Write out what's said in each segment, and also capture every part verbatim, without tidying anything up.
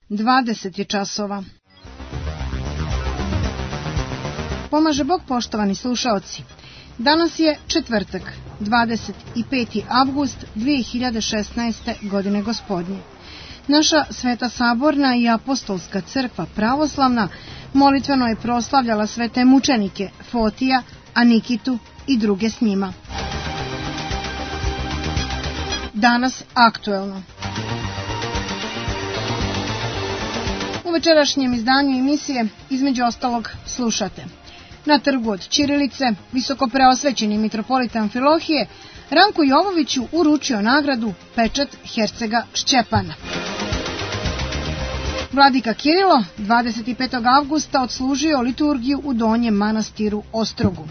dvadeset je časova. Pomaže Bog, poštovani slušaoci. Danas je četvrtak, dvadeset peti avgust dve hiljade šesnaeste. godine gospodnje. Naša Sveta Saborna i Apostolska crkva pravoslavna molitveno je proslavljala svete mučenike Fotija, Anikitu i druge s njima. Danas aktuelno. U večerašnjem izdanju emisije između ostalog slušate: na trgu od ćirilice visoko preosvećeni mitropolit Amfilohije Ranku Jovoviću uručio nagradu pečat hercega Šćepana. Vladika Kirilo dvadeset petog avgusta odslužio liturgiju u Donjem manastiru Ostrogu.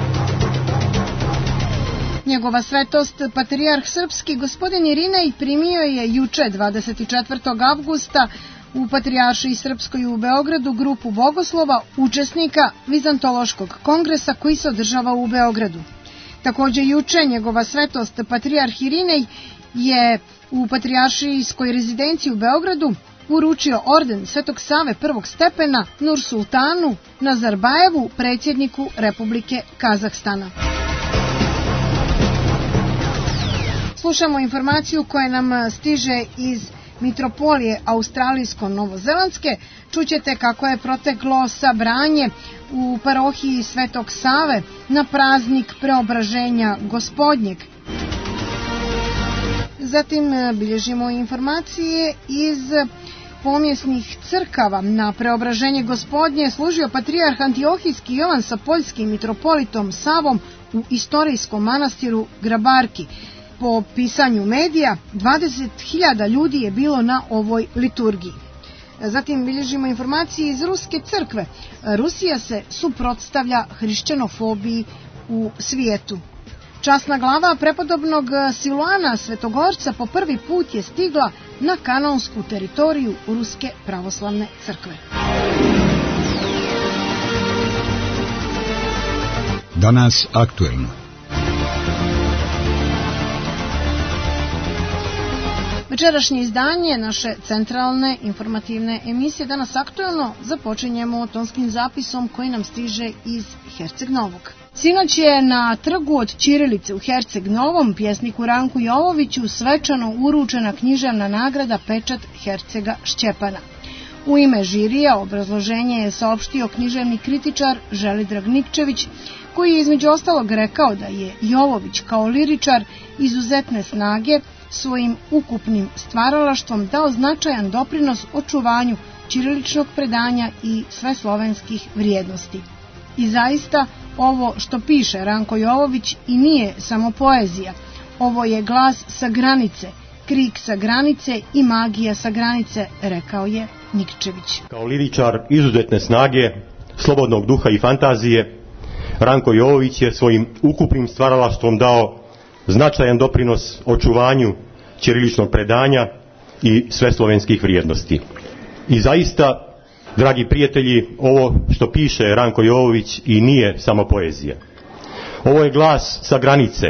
Njegova svetost, patrijarh srpski gospodin Irinej, primio je juče dvadeset četvrtog avgusta u Patrijaršiji Srpskoj u Beogradu grupu bogoslova, učesnika Vizantološkog kongresa koji se održava u Beogradu. Također juče njegova svetost, patrijarh Irinej, je u Patrijaršijskoj rezidenciji u Beogradu uručio orden Svetog Save prvog stepena Nursultanu Nazarbajevu, predsjedniku Republike Kazahstana. Slušamo informaciju koja nam stiže iz mitropolije Australijsko-Novozelandske. Čućete kako je proteklo sabranje u parohiji Svetog Save na praznik Preobraženja Gospodnjeg. Zatim bilježimo informacije iz pomjesnih crkava. Na Preobraženje Gospodnje služio patrijarh Antiohijski Jovan sa poljskim mitropolitom Savom u istorijskom manastiru Grabarki. Po pisanju medija, dvadeset hiljada ljudi je bilo na ovoj liturgiji. Zatim bilježimo informacije iz Ruske crkve. Rusija se suprotstavlja hrišćanofobiji u svijetu. Časna glava prepodobnog Siluana Svetogorca po prvi put je stigla na kanonsku teritoriju Ruske pravoslavne crkve. Danas aktuelno. Večerašnje izdanje naše centralne informativne emisije Danas aktuelno započinjemo tonskim zapisom koji nam stiže iz Herceg Novog. Sinoć je na trgu od ćirilice u Herceg Novom pjesniku Ranku Jovoviću svečano uručena književna nagrada pečat hercega Šćepana. U ime žirija obrazloženje je saopštio književni kritičar Želidrag Nikčević, koji je između ostalog rekao da je Jovović kao liričar izuzetne snage svojim ukupnim stvaralaštvom dao značajan doprinos očuvanju ćiriličnog predanja i sveslovenskih vrijednosti. I zaista, ovo što piše Ranko Jovović i nije samo poezija. Ovo je glas sa granice, krik sa granice i magija sa granice, rekao je Nikčević. Kao liričar izuzetne snage, slobodnog duha i fantazije, Ranko Jovović je svojim ukupnim stvaralaštvom dao značajan doprinos očuvanju ćiriličnog predanja i sveslovenskih vrijednosti. I zaista, dragi prijatelji, ovo što piše Ranko Jovović i nije samo poezija. Ovo je glas sa granice,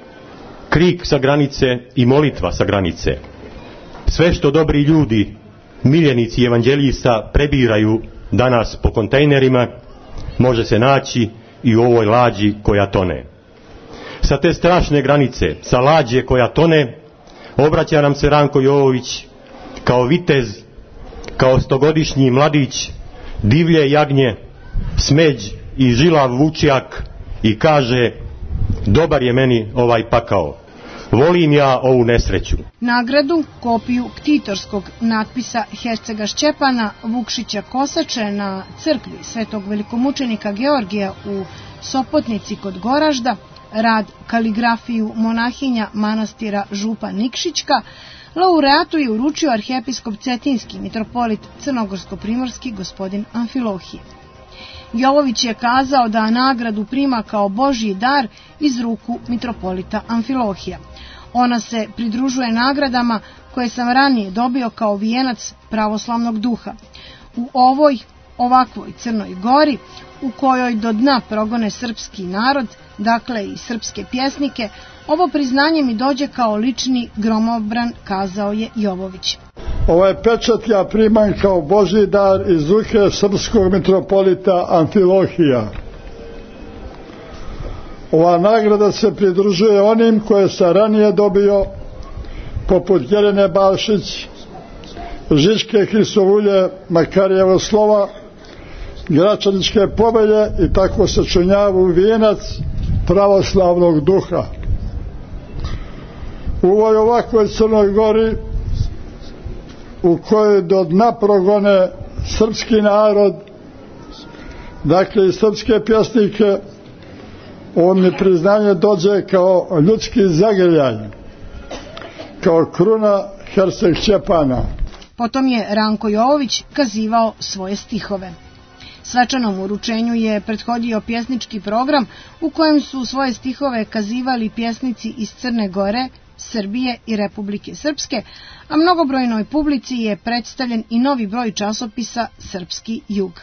krik sa granice i molitva sa granice. Sve što dobri ljudi, miljenici evanđelista prebiraju danas po kontejnerima, može se naći i u ovoj lađi koja tone. Sa te strašne granice, sa lađe koja tone, obraća nam se Ranko Jovović kao vitez, kao stogodišnji mladić, divlje jagnje, smeđ i žilav vučjak i kaže: dobar je meni ovaj pakao, volim ja ovu nesreću. Nagradu, kopiju ktitorskog natpisa hercega Šćepana Vukšića Kosače na crkvi Svetog velikomučenika Georgija u Sopotnici kod Goražda, rad kaligrafiju monahinja manastira Župa Nikšićka, laureatu je uručio arhijepiskop Cetinski mitropolit Crnogorsko-primorski gospodin Amfilohije. Jovović je kazao da nagradu prima kao Božji dar iz ruku mitropolita Amfilohija. Ona se pridružuje nagradama koje sam ranije dobio kao vijenac pravoslavnog duha. U ovoj, ovakvoj Crnoj Gori, u kojoj do dna progone srpski narod, dakle i srpske pjesnike, ovo priznanje mi dođe kao lični gromobran, kazao je Jovović. Ovaj pečat ja primam kao Božji dar iz ruke srpskog mitropolita Amfilohija. Ova nagrada se pridružuje onim koje sam ranije dobio, poput Jelene Balšić, Žičke Hristovulje, Makarijevo slova, Gračaničke povelje i tako se čunjavu vijenac pravoslavnog duha. U ovoj ovakvoj Crnoj Gori, u kojoj do dna progone srpski narod, dakle i srpske pjesnike, on mi priznanje dođe kao ljudski zagrljaj, kao kruna Herceg Šćepana. Potom je Ranko Jovović kazivao svoje stihove. Svečanom uručenju je prethodio pjesnički program u kojem su svoje stihove kazivali pjesnici iz Crne Gore, Srbije i Republike Srpske, a mnogobrojnoj publici je predstavljen i novi broj časopisa Srpski jug.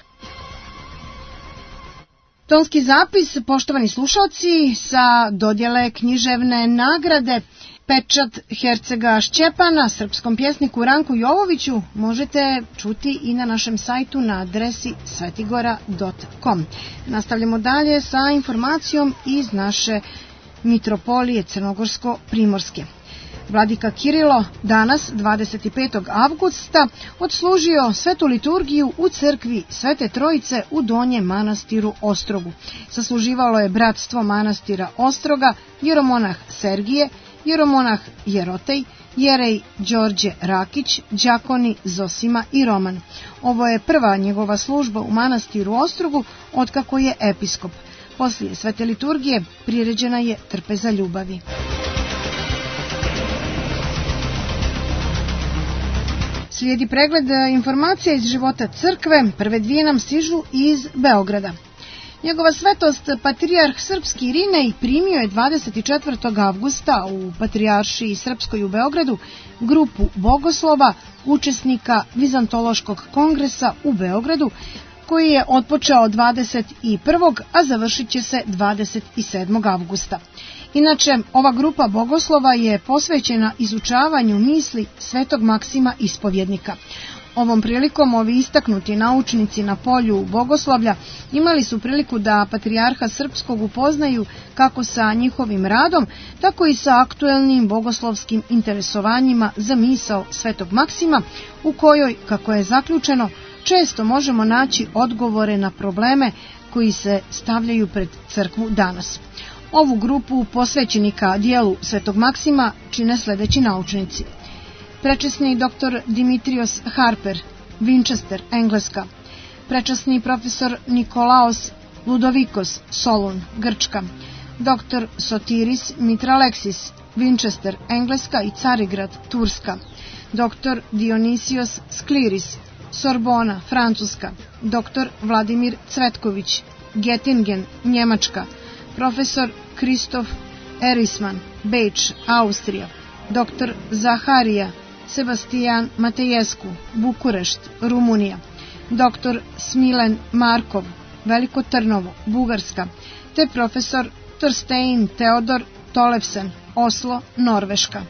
Tonski zapis, poštovani slušalci, sa dodjele književne nagrade Pečat Hercega Šćepana srpskom pjesniku Ranku Jovoviću možete čuti i na našem sajtu na adresi svetigora dot com. Nastavljamo dalje sa informacijom iz naše mitropolije Crnogorsko-Primorske. Vladika Kirilo danas, dvadeset petog avgusta, odslužio svetu liturgiju u crkvi Svete Trojice u Donjem manastiru Ostrogu. Sasluživalo je bratstvo manastira Ostroga, jeromonah Sergije, jeromonah Jerotej, jerej Đorđe Rakić, đakoni Zosima i Roman. Ovo je prva njegova služba u manastiru Ostrogu otkako je episkop. Poslije svete liturgije priređena je trpeza ljubavi. Slijedi pregled informacija iz života crkve, prve dvije nam stižu iz Beograda. Njegova svetost patrijarh srpski Irinej primio je dvadeset četvrtog avgusta u Patrijaršiji srpskoj u Beogradu grupu bogoslova, učesnika Vizantološkog kongresa u Beogradu, koji je otpočeo dvadeset prvog a završit će se dvadeset sedmog avgusta. Inače, ova grupa bogoslova je posvećena izučavanju misli svetog Maksima Ispovjednika. Ovom prilikom ovi istaknuti naučnici na polju bogoslovlja imali su priliku da patrijarha srpskog upoznaju kako sa njihovim radom, tako i sa aktuelnim bogoslovskim interesovanjima za misao svetog Maksima, u kojoj, kako je zaključeno, često možemo naći odgovore na probleme koji se stavljaju pred crkvu danas. Ovu grupu posvećenika dijelu svetog Maksima čine sljedeći naučnici: prečasni doktor Dimitrios Harper, Winchester, Engleska; prečasni profesor Nikolaos Ludovikos, Solun, Grčka; doktor Sotiris Mitraleksis, Winchester, Engleska i Carigrad, Turska; doktor Dionisios Skliris, Sorbona, Francuska; doktor Vladimir Cvetković, Göttingen, Njemačka; profesor Kristof Erisman, Beč, Austrija; doktor Zaharija Sebastian Matejescu, Bukurešt, Rumunija; doktor Smilen Markov, Veliko Trnovo, Bugarska, te profesor Torstein Teodor Tolevsen, Oslo, Norveška.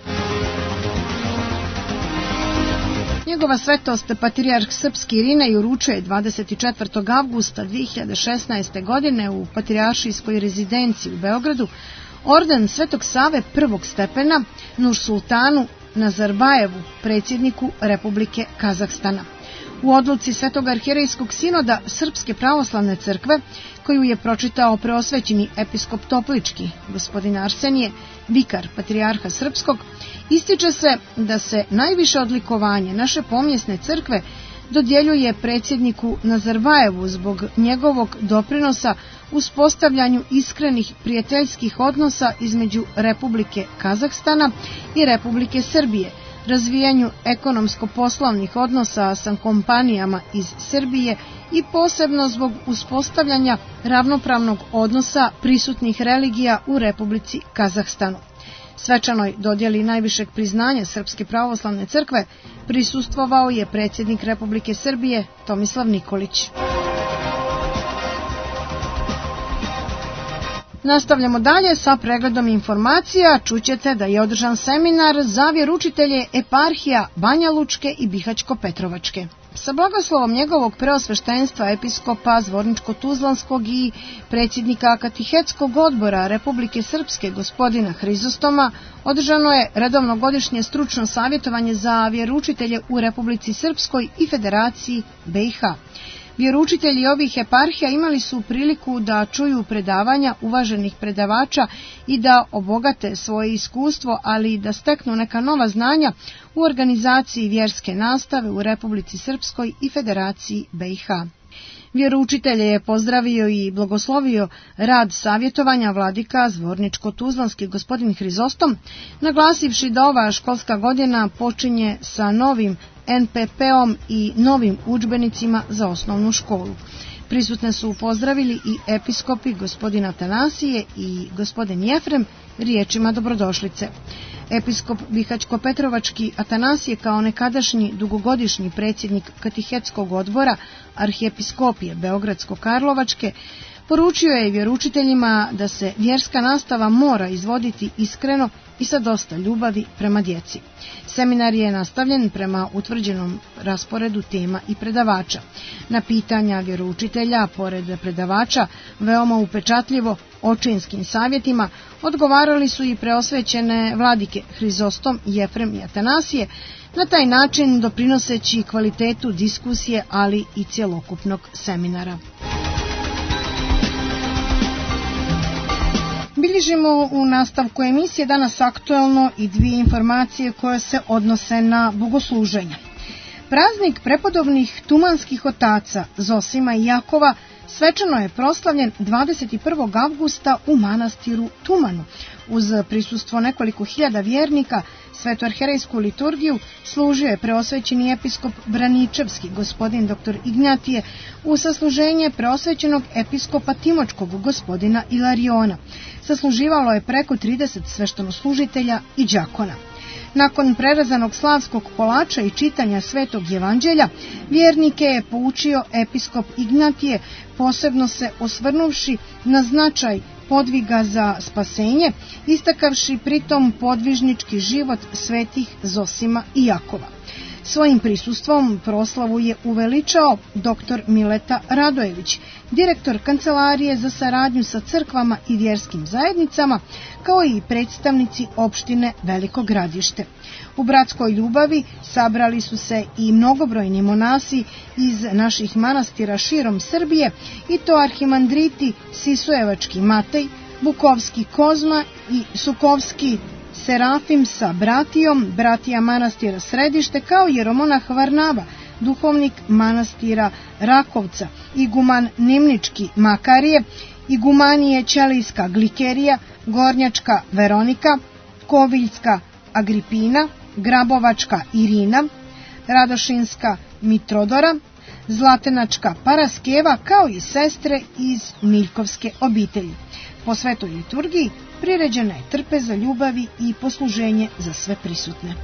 Njegova svetost patrijarh srpski Irinej uručuje dvadeset četvrtog avgusta dvije hiljade šesnaeste. godine u patrijaršijskoj rezidenciji u Beogradu orden Svetog Save prvog stepena Nursultanu Nazarbajevu, predsjedniku Republike Kazahstana. U odluci Svetog arhijerejskog sinoda Srpske pravoslavne crkve, koju je pročitao preosvećeni episkop Toplički, gospodin Arsenije, vikar patrijarha srpskog, ističe se da se najviše odlikovanje naše pomjesne crkve dodjeljuje predsjedniku Nazarbajevu zbog njegovog doprinosa uspostavljanju iskrenih prijateljskih odnosa između Republike Kazahstana i Republike Srbije, razvijanju ekonomsko-poslovnih odnosa sa kompanijama iz Srbije i posebno zbog uspostavljanja ravnopravnog odnosa prisutnih religija u Republici Kazahstanu. Svečanoj dodjeli najvišeg priznanja Srpske pravoslavne crkve prisustvovao je predsjednik Republike Srbije Tomislav Nikolić. Nastavljamo dalje sa pregledom informacija. Čućete da je održan seminar za vjeručitelje eparhija Banja Lučke i Bihaćko-Petrovačke. Sa blagoslovom njegovog preosveštenstva episkopa Zvorničko-Tuzlanskog i predsjednika Katihetskog odbora Republike Srpske gospodina Hrizostoma održano je redovno godišnje stručno savjetovanje za vjeručitelje u Republici Srpskoj i Federaciji B i H. Vjeručitelji ovih eparhija imali su priliku da čuju predavanja uvaženih predavača i da obogate svoje iskustvo, ali i da steknu neka nova znanja u organizaciji vjerske nastave u Republici Srpskoj i Federaciji B i H. Vjeručitelje je pozdravio i blagoslovio rad savjetovanja vladika Zvorničko-Tuzlanski gospodin Hrizostom, naglasivši da ova školska godina počinje sa novim en pe pe-om i novim udžbenicima za osnovnu školu. Prisutne su pozdravili i episkopi gospodin Atanasije i gospodin Jefrem riječima dobrodošlice. Episkop Bihaćko-Petrovački Atanasije kao nekadašnji dugogodišnji predsjednik Katihetskog odbora Arhijepiskopije Beogradsko-Karlovačke poručio je vjeručiteljima da se vjerska nastava mora izvoditi iskreno i sa dosta ljubavi prema djeci. Seminar je nastavljen prema utvrđenom rasporedu tema i predavača. Na pitanja vjeroučitelja, pored predavača, veoma upečatljivo očinskim savjetima, odgovarali su i preosvećene vladike Hrizostom, Jefrem i Atanasije, na taj način doprinoseći kvalitetu diskusije, ali i cjelokupnog seminara. Bilježimo u nastavku emisije danas aktuelno i dvije informacije koje se odnose na bogosluženja. Praznik prepodobnih tumanskih otaca Zosima i Jakova svečano je proslavljen dvadeset prvog avgusta u manastiru Tumanu. Uz prisustvo nekoliko hiljada vjernika, svetoarherejsku liturgiju služio je preosvećeni episkop Braničevski, gospodin doktor Ignjatije, u sasluženje preosvećenog episkopa Timočkog, gospodina Ilariona. Sasluživalo je preko trideset sveštenoslužitelja i đakona. Nakon prerazanog slavskog kolača i čitanja Svetog Evanđelja, vjernike je poučio episkop Ignatije, posebno se osvrnuvši na značaj podviga za spasenje, istakavši pritom podvižnički život svetih Zosima i Jakova. Svojim prisustvom proslavu je uveličao doktor Mileta Radojević, direktor Kancelarije za saradnju sa crkvama i vjerskim zajednicama, kao i predstavnici opštine Veliko Gradište. U bratskoj ljubavi sabrali su se i mnogobrojni monasi iz naših manastira širom Srbije, i to arhimandriti Sisujevački Matej, Bukovski Kozma i Sukovski Serafim sa bratijom, bratija manastira Središte, kao i jeromonah Varnava, duhovnik manastira Rakovca, iguman Nimnički Makarije, igumanije Ćelijska Glikerija, Gornjačka Veronika, Koviljska Agripina, Grabovačka Irina, Radošinska Mitrodora, Zlatenačka Paraskeva, kao i sestre iz Miljkovske obitelji. Po svetoj liturgiji priređena je trpeza ljubavi i posluženje za sve prisutne.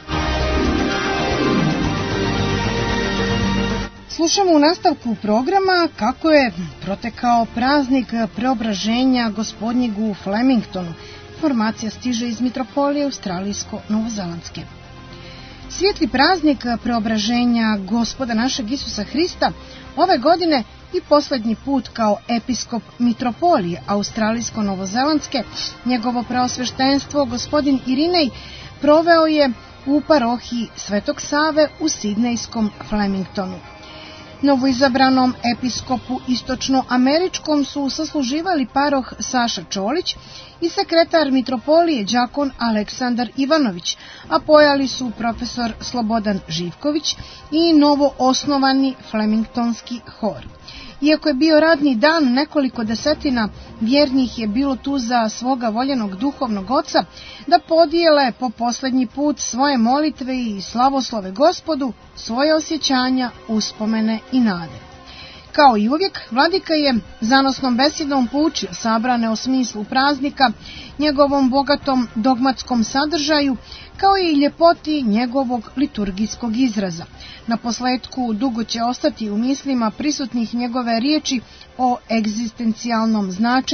Slušamo u nastavku programa kako je protekao praznik preobraženja Gospodnjeg u Flemingtonu. Informacija stiže iz Mitropolije Australijsko-Novozelandske. Svijetli praznik preobraženja Gospoda našeg Isusa Hrista ove godine i posljednji put kao episkop Mitropolije Australijsko-Novozelandske, njegovo preosveštenstvo gospodin Irinej proveo je u parohiji Svetog Save u sidnejskom Flemingtonu. Novoizabranom episkopu istočnoameričkom su sasluživali paroh Saša Čolić i sekretar Mitropolije đakon Aleksandar Ivanović, a pojali su profesor Slobodan Živković i novo osnovani Flemingtonski hor. Iako je bio radni dan, nekoliko desetina vjernih je bilo tu za svoga voljenog duhovnog oca da podijele po posljednji put svoje molitve i slavoslove Gospodu, svoje osjećanja, uspomene i nade. Kao i uvijek, vladika je zanosnom besedom poučio sabrane o smislu praznika, njegovom bogatom dogmatskom sadržaju, kao i ljepoti njegovog liturgijskog izraza. Na posletku dugo će ostati u mislima prisutnih njegove riječi o egzistencijalnom značenju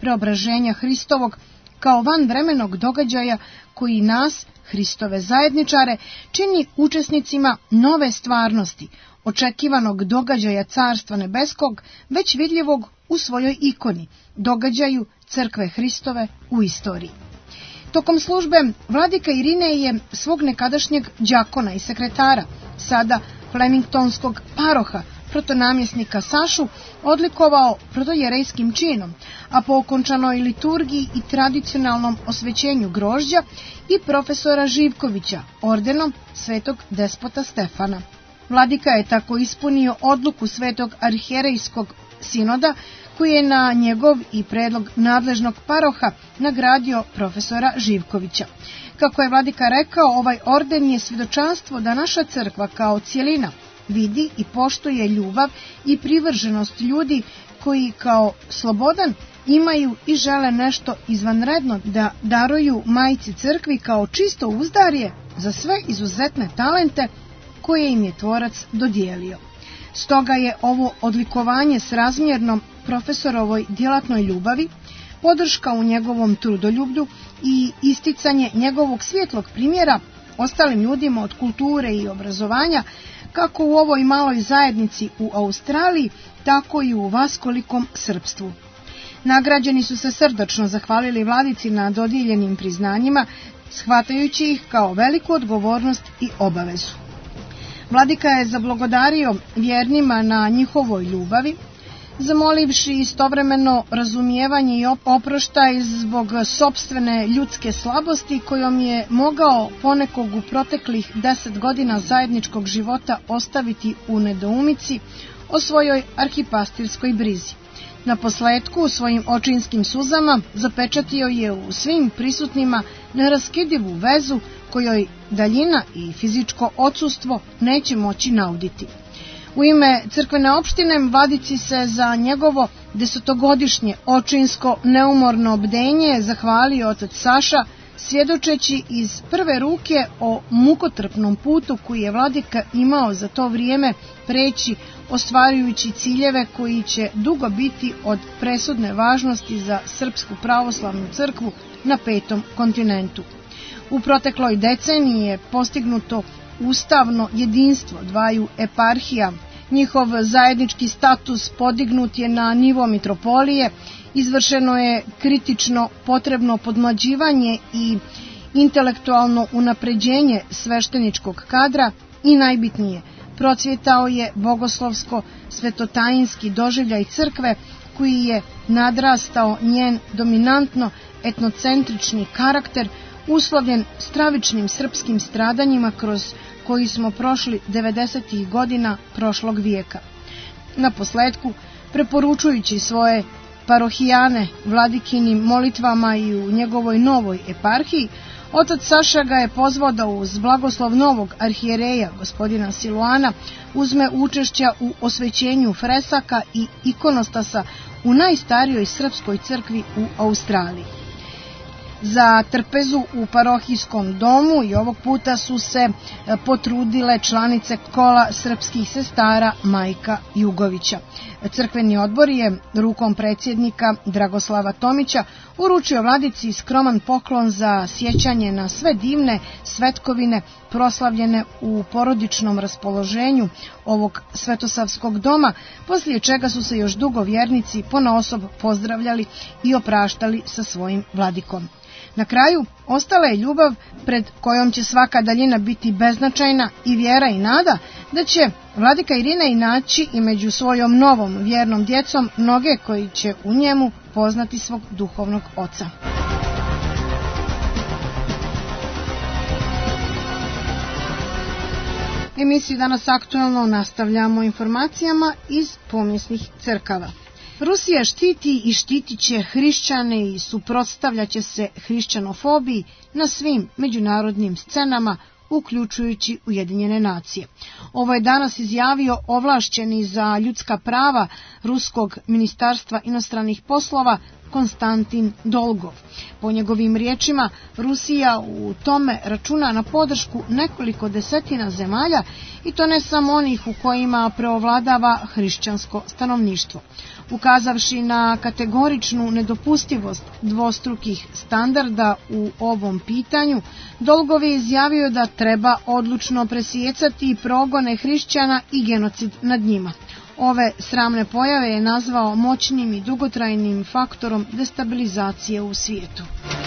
preobraženja Hristovog kao vanvremenog događaja koji nas, Hristove zajedničare, čini učesnicima nove stvarnosti, očekivanog događaja Carstva nebeskog, već vidljivog u svojoj ikoni, događaju Crkve Hristove u istoriji. Tokom službe vladika Irinej je svog nekadašnjeg đakona i sekretara, sada flemingtonskog paroha, protonamjesnika Sašu, odlikovao protojerejskim činom, a po okončanoj liturgiji i tradicionalnom osvećenju grožđa i profesora Živkovića ordenom svetog despota Stefana. Vladika je tako ispunio odluku svetog arhijerejskog sinoda, koji je na njegov i predlog nadležnog paroha nagradio profesora Živkovića. Kako je vladika rekao, ovaj orden je svjedočanstvo da naša crkva kao cijelina vidi i poštuje ljubav i privrženost ljudi koji kao slobodan imaju i žele nešto izvanredno da daruju majci crkvi kao čisto uzdarje za sve izuzetne talente koje im je tvorac dodijelio. Stoga je ovo odlikovanje s razmjernom profesorovoj djelatnoj ljubavi, podrška u njegovom trudoljublju i isticanje njegovog svjetlog primjera ostalim ljudima od kulture i obrazovanja, kako u ovoj maloj zajednici u Australiji, tako i u vaskolikom srpstvu. Nagrađeni su se srdačno zahvalili vladici na dodijeljenim priznanjima, shvatajući ih kao veliku odgovornost i obavezu. Vladika je zablagodario vjernima na njihovoj ljubavi, zamolivši istovremeno razumijevanje i oproštaj zbog sopstvene ljudske slabosti kojom je mogao ponekog u proteklih deset godina zajedničkog života ostaviti u nedoumici o svojoj arhipastirskoj brizi. Na posletku, svojim očinskim suzama zapečatio je u svim prisutnima neraskidivu vezu kojoj daljina i fizičko odsustvo neće moći nauditi. U ime crkvene opštine vladici se za njegovo desetogodišnje očinsko neumorno bdenje zahvalio otac Saša, svjedočeći iz prve ruke o mukotrpnom putu koji je vladika imao za to vrijeme preći, ostvarujući ciljeve koji će dugo biti od presudne važnosti za Srpsku pravoslavnu crkvu na petom kontinentu. U protekloj deceniji je postignuto ustavno jedinstvo dvaju eparhija, njihov zajednički status podignut je na nivo mitropolije, izvršeno je kritično potrebno podmlađivanje i intelektualno unapređenje svešteničkog kadra i najbitnije, procvjetao je bogoslovsko svetotajinski doživljaj crkve koji je nadrastao njen dominantno etnocentrični karakter uslovljen stravičnim srpskim stradanjima kroz koji smo prošli devedesetih godina prošlog vijeka. Na posletku, preporučujući svoje parohijane vladikinim molitvama i u njegovoj novoj eparhiji, otac Saša ga je pozvao da uz blagoslov novog arhijereja gospodina Siluana uzme učešća u osvećenju fresaka i ikonostasa u najstarijoj srpskoj crkvi u Australiji. Za trpezu u parohijskom domu i ovog puta su se potrudile članice kola srpskih sestara Majka Jugovića. Crkveni odbor je rukom predsjednika Dragoslava Tomića uručio vladici skroman poklon za sjećanje na sve divne svetkovine proslavljene u porodičnom raspoloženju ovog svetosavskog doma, poslije čega su se još dugo vjernici ponaosob pozdravljali i opraštali sa svojim vladikom. Na kraju, ostala je ljubav pred kojom će svaka daljina biti beznačajna i vjera i nada da će vladika Irinej naći i među svojom novom vjernom djecom mnoge koji će u njemu poznati svog duhovnog oca. Emisiju Danas aktualno nastavljamo informacijama iz pomjesnih crkava. Rusija štiti i štitit će hrišćane i suprotstavljaće se hrišćanofobiji na svim međunarodnim scenama, uključujući Ujedinjene nacije. Ovo je danas izjavio ovlašćeni za ljudska prava Ruskog ministarstva inostranih poslova Konstantin Dolgov. Po njegovim riječima, Rusija u tome računa na podršku nekoliko desetina zemalja i to ne samo onih u kojima preovladava hrišćansko stanovništvo. Ukazavši na kategoričnu nedopustivost dvostrukih standarda u ovom pitanju, Dolgov je izjavio da treba odlučno presijecati progone hrišćana i genocid nad njima. Ove sramne pojave je nazvao moćnim i dugotrajnim faktorom destabilizacije u svijetu.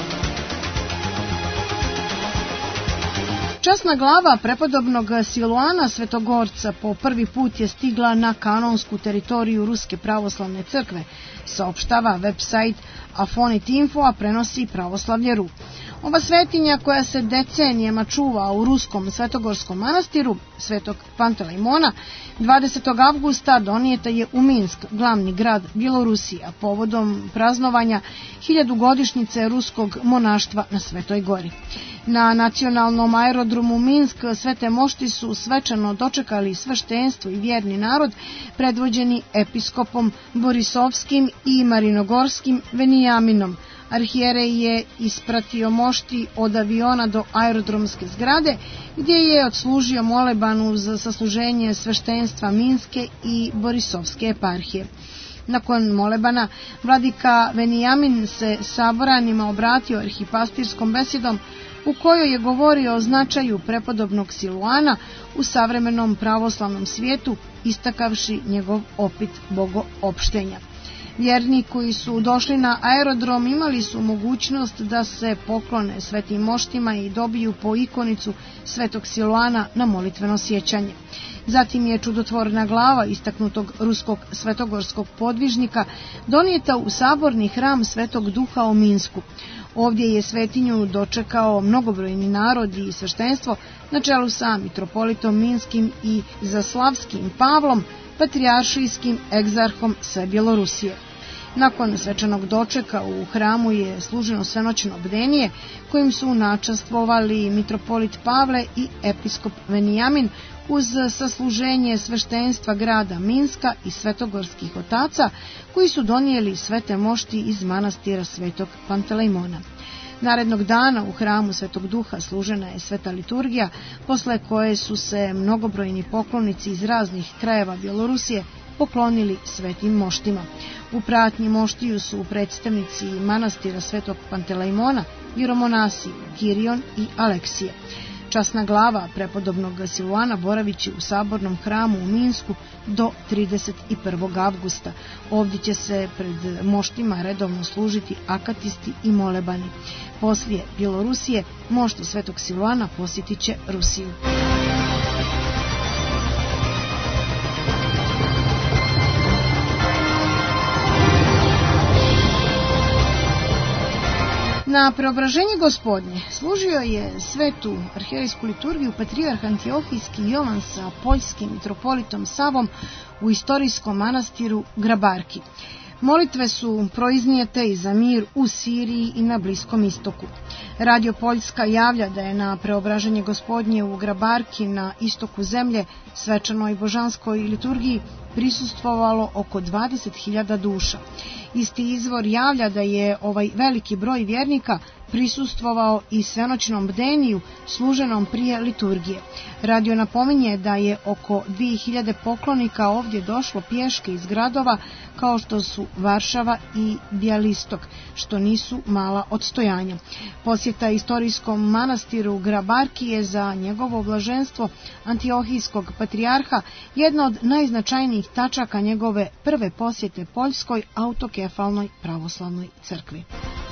Časna glava prepodobnog Siluana Svetogorca po prvi put je stigla na kanonsku teritoriju Ruske pravoslavne crkve, saopštava website Afonit Info, a prenosi Pravoslavlje punkt ru. Ova svetinja koja se decenijama čuva u Ruskom Svetogorskom manastiru Svetog Pantelejmona dvadesetog avgusta donijeta je u Minsk, glavni grad Bjelorusije, povodom praznovanja hiljadugodišnjice ruskog monaštva na Svetoj gori. Na nacionalnom aerodromu Minsk svete mošti su svečano dočekali sveštenstvo i vjerni narod predvođeni episkopom Borisovskim i Marinogorskim Venijaminom. Arhijerej je ispratio mošti od aviona do aerodromske zgrade, gdje je odslužio molebanu za sasluženje sveštenstva Minske i Borisovske eparhije. Nakon molebana, vladika Venijamin se saboranima obratio arhipastirskom besedom u kojoj je govorio o značaju prepodobnog Siluana u savremenom pravoslavnom svijetu, istakavši njegov opit bogoopštenja. Vjerni koji su došli na aerodrom imali su mogućnost da se poklone svetim moštima i dobiju po ikonicu svetog Siluana na molitveno sjećanje. Zatim je čudotvorna glava istaknutog ruskog svetogorskog podvižnika donijeta u saborni hram Svetog Duha u Minsku. Ovdje je svetinju dočekao mnogobrojni narod i sveštenstvo na čelu sa mitropolitom Minskim i Zaslavskim Pavlom, patrijaršijskim egzarhom sve Bjelorusije. Nakon svečanog dočeka u hramu je služeno svenoćno bdenije kojim su načastvovali mitropolit Pavle i episkop Venijamin uz sasluženje sveštenstva grada Minska i svetogorskih otaca koji su donijeli svete mošti iz manastira Svetog Pantelejmona. Narednog dana u hramu Svetog Duha služena je sveta liturgija, posle koje su se mnogobrojni poklonici iz raznih krajeva Bjelorusije poklonili svetim moštima. U pratnji moštiju su predstavnici manastira Svetog Pantelejmona, vjeromonasi Kirion i Aleksije. Časna glava prepodobnog Siluana boravit će u sabornom hramu u Minsku do trideset prvog avgusta. Ovdje će se pred moštima redovno služiti akatisti i molebani. Poslije Bjelorusije, mošti Svetog Siluana posjetit će Rusiju. Na preobraženje Gospodnje služio je svetu arhijerejsku liturgiju patrijarh Antiohijski Jovan sa poljskim mitropolitom Savom u istorijskom manastiru Grabarki. Molitve su proiznijete i za mir u Siriji i na Bliskom istoku. Radio Poljska javlja da je na preobraženje Gospodnje u Grabarki na istoku zemlje svečanoj božanskoj liturgiji prisustvovalo oko dvadeset hiljada duša. Isti izvor javlja da je ovaj veliki broj vjernika prisustvovao i svenoćnom bdeniju služenom prije liturgije. Radio napominje da je oko dvije hiljade poklonika ovdje došlo pješke iz gradova kao što su Varšava i Bjelistok, što nisu mala odstojanja. Posjeta istorijskom manastiru Grabarki je za njegovo blaženstvo Antiohijskog patrijarha jedna od najznačajnijih tačaka njegove prve posjete Poljskoj autokefalnoj pravoslavnoj crkvi.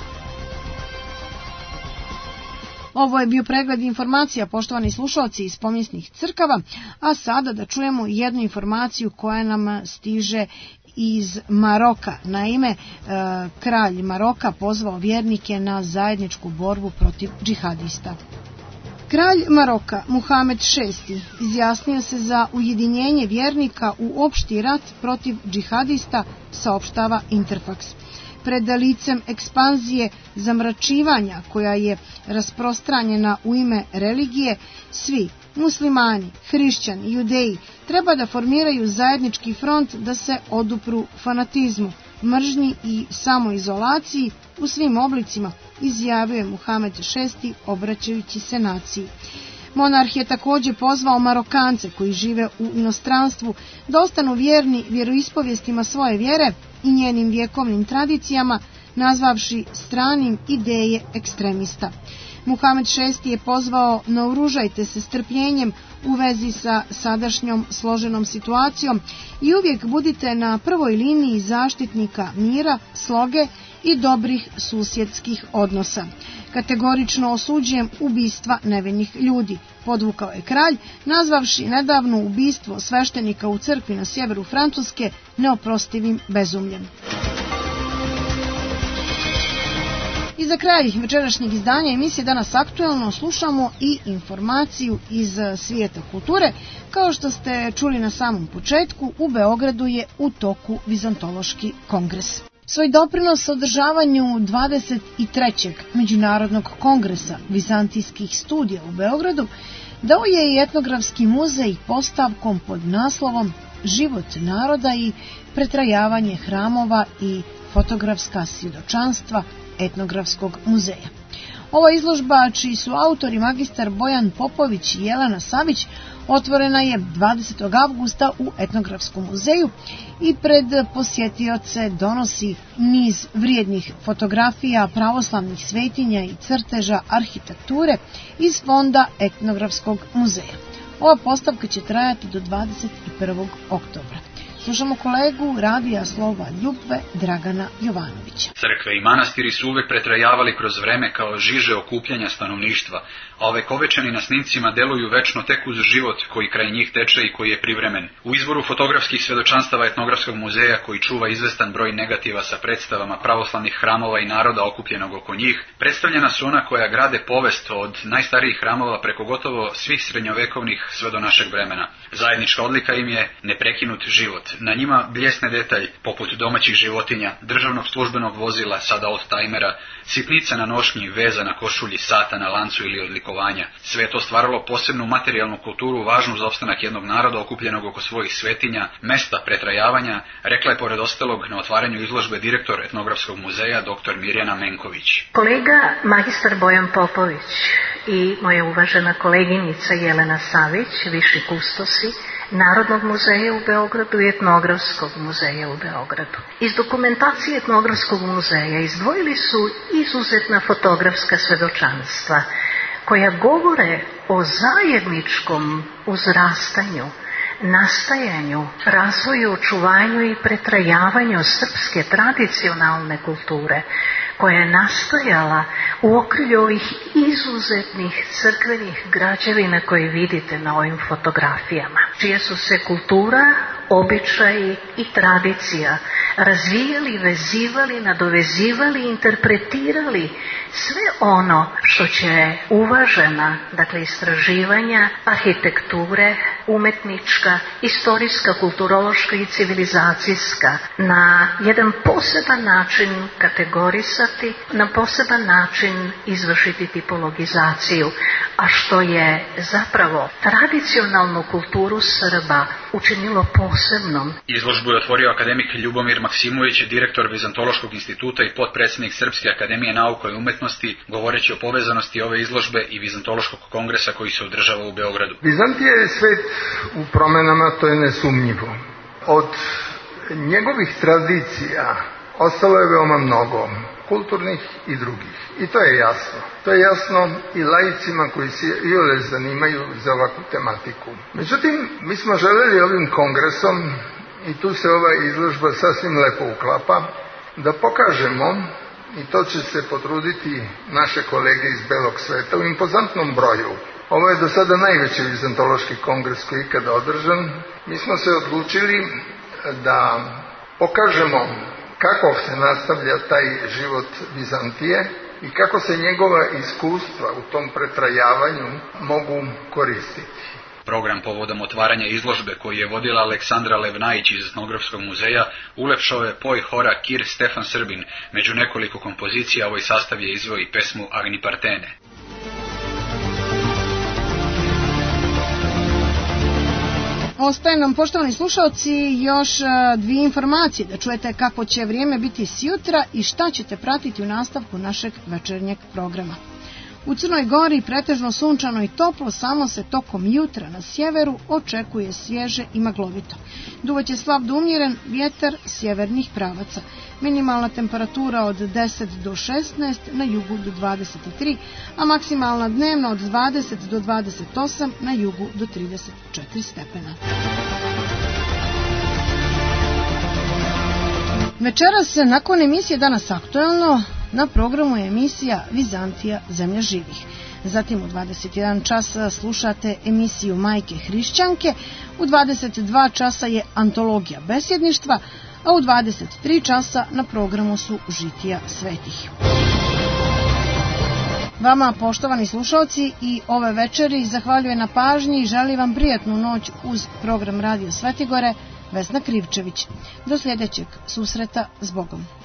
Ovo je bio pregled informacija, poštovani slušalci, iz povijesnih crkava, a sada da čujemo jednu informaciju koja nam stiže iz Maroka. Naime, kralj Maroka pozvao vjernike na zajedničku borbu protiv džihadista. Kralj Maroka, Muhamed šesti, izjasnio se za ujedinjenje vjernika u opšti rat protiv džihadista, saopštava Interfax. Pred licem ekspanzije zamračivanja koja je rasprostranjena u ime religije, svi, muslimani, hrišćani, judeji, treba da formiraju zajednički front da se odupru fanatizmu, mržnji i samoizolaciji u svim oblicima, izjavio je Muhamed šesti obraćajući se naciji. Monarh je također pozvao Marokance koji žive u inostranstvu da ostanu vjerni vjeroispovijestima svoje vjere i njenim vjekovnim tradicijama, nazvavši stranim ideje ekstremista. Muhamed šesti je pozvao: naoružajte se strpljenjem u vezi sa sadašnjom složenom situacijom i uvijek budite na prvoj liniji zaštitnika mira, sloge i dobrih susjedskih odnosa. Kategorično osuđujem ubistva nevinih ljudi, podvukao je kralj, nazvavši nedavno ubistvo sveštenika u crkvi na sjeveru Francuske neoprostivim bezumljem. I za kraj večerašnjeg izdanja emisije Danas aktuelno slušamo i informaciju iz svijeta kulture. Kao što ste čuli na samom početku, u Beogradu je u toku Vizantološki kongres. Svoj doprinos održavanju dvadeset trećeg Međunarodnog kongresa vizantijskih studija u Beogradu dao je i etnografski muzej postavkom pod naslovom Život naroda i pretrajavanje hramova i fotografska svjedočanstva etnografskog muzeja. Ova izložba, čiji su autori magistar Bojan Popović i Jelena Savić, otvorena je dvadesetog avgusta u etnografskom muzeju i pred posjetioce donosi niz vrijednih fotografija pravoslavnih svetinja i crteža arhitekture iz fonda etnografskog muzeja. Ova postavka će trajati do dvadeset prvog oktobra. Slušamo kolegu Radija Slova Ljubve Dragana Jovanovića. Crkve i manastiri su uvek pretrajavali kroz vreme kao žiže okupljanja stanovništva, a ove kovečani na snimcima deluju večno tek uz život koji kraj njih teče i koji je privremen. U izboru fotografskih svjedočanstava etnografskog muzeja, koji čuva izvestan broj negativa sa predstavama pravoslavnih hramova i naroda okupljenog oko njih, predstavljena su ona koja grade povest od najstarijih hramova preko gotovo svih srednjovekovnih sve do našeg vremena. Zajednička odlika im je neprekinut život. Na njima bljesne detalj, poput domaćih životinja, državnog službenog vozila, sada oldtajmera, sitnica na nošnji, veza na košulji, sata na lancu ili odlikovanja. Sve je to stvaralo posebnu materijalnu kulturu važnu za opstanak jednog naroda okupljenog oko svojih svetinja, mesta pretrajavanja, rekla je pored ostalog na otvaranju izložbe direktor etnografskog muzeja dr. Mirjana Menković. Kolega magistar Bojan Popović i moja uvažena koleginica Jelena Savić, viši kustosi Narodnog muzeja u Beogradu i Etnografskog muzeja u Beogradu. Iz dokumentacije Etnografskog muzeja izdvojili su izuzetna fotografska svedočanstva koja govore o zajedničkom uzrastanju, nastajanju, razvoju, očuvanju i pretrajavanju srpske tradicionalne kulture, koja je nastojala u okrilju ovih izuzetnih crkvenih građevina koje vidite na ovim fotografijama, čije su se kultura, običaji i tradicija razvijali, vezivali, nadovezivali, interpretirali sve ono što će uvažena, dakle istraživanja, arhitekture, umetnička, istorijska, kulturološka i civilizacijska na jedan poseban način kategorisati, na poseban način izvršiti tipologizaciju, a što je zapravo tradicionalnu kulturu Srba učinilo posebnom. Izložbu je otvorio akademik Ljubomir Maksimović, direktor Vizantološkog instituta i potpredsjednik Srpske akademije nauka i umetnosti, govoreći o povezanosti ove izložbe i Vizantološkog kongresa koji se održava u Beogradu. Vizantija je svet u promenama, to je nesumnjivo. Od njegovih tradicija ostalo je veoma mnogo, kulturnih i drugih. I to je jasno. To je jasno i laicima koji se iole zanimaju za ovakvu tematiku. Međutim, mi smo želeli ovim kongresom, i tu se ova izložba sasvim lepo uklapa, da pokažemo, i to će se potruditi naše kolege iz belog sveta, u impozantnom broju. Ovo je do sada najveći vizantološki kongres koji je ikada održan. Mi smo se odlučili da pokažemo kako se nastavlja taj život Vizantije i kako se njegova iskustva u tom pretrajavanju mogu koristiti. Program povodom otvaranja izložbe koji je vodila Aleksandra Levnajić iz Etnografskog muzeja ulepšao je poj hora Kir Stefan Srbin. Među nekoliko kompozicija ovoj sastav je izveo i pesmu Agni Partene. Ostaje nam, poštovani slušalci, još dvije informacije da čujete kako će vrijeme biti sjutra i šta ćete pratiti u nastavku našeg večernjeg programa. U Crnoj Gori pretežno sunčano i toplo, samo se tokom jutra na sjeveru očekuje svježe i maglovito. Duvaće slab do umjeren vjetar sjevernih pravaca. Minimalna temperatura od deset do šesnaest, na jugu do dvadeset tri, a maksimalna dnevna od dvadeset do dvadeset osam, na jugu do trideset četiri stepena. Večeras, nakon emisije Danas aktuelno, na programu je emisija Vizantija, zemlja živih. Zatim u dvadeset jedan časa slušate emisiju Majke hrišćanke, u dvadeset dva časa je antologija besjedništva, a u dvadeset tri časa na programu su Žitija svetih. Vama, poštovani slušalci, i ove večeri zahvaljuje na pažnji i želi vam prijatnu noć uz program Radio Svetigore, Vesna Krivčević. Do sljedećeg susreta, s Bogom.